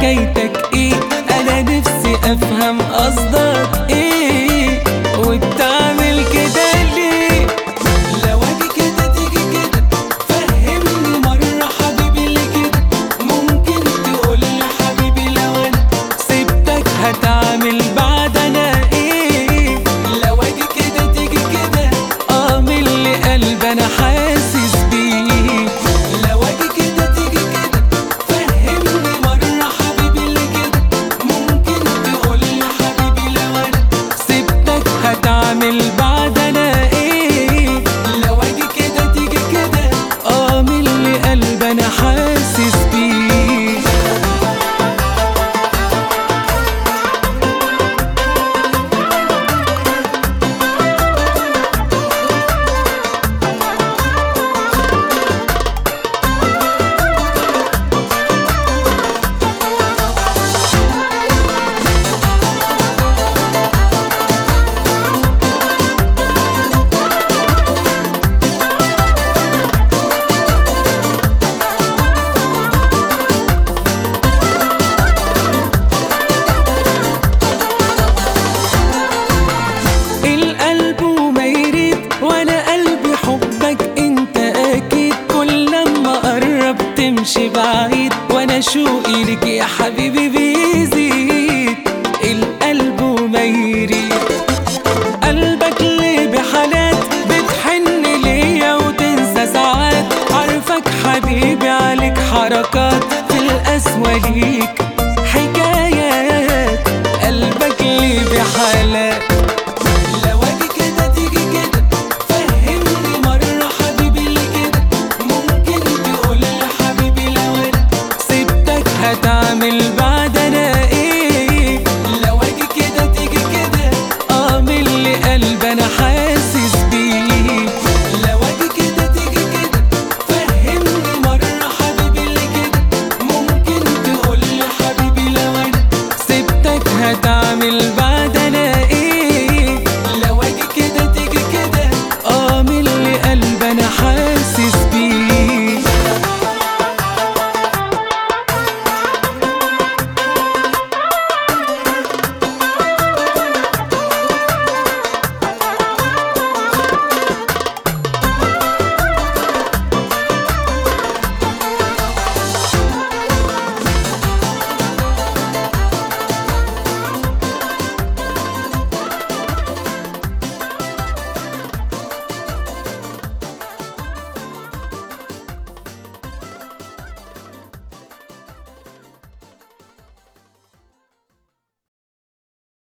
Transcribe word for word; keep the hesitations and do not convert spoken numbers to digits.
حكايتك ايه؟ انا نفسي افهم قصدك ايه وبتعمل كده ليه؟ لو اجي كده تيجي كده فهمني مرة حبيبي ليه كده؟ ممكن تقولي حبيبي لو انا سبتك هتعمل بعد انا ايه؟ لو اجي كده تيجي كده اه من اللي قلب انا حاسس بيه. لو اجي كده تيجي كده فهمني مرة حبيبي ليه كده؟ ممكن تقولي حبيبي لو انا سبتك هتعمل بعد انا ايه؟ لو اجي كده تيجي كده اه من اللي قلب انا حاسس بيه. القلب وما يريد وانا قلبي حبك انت اكيد، كل لما قرب تمشي بعيد وانا شوقي لك يا حبيبي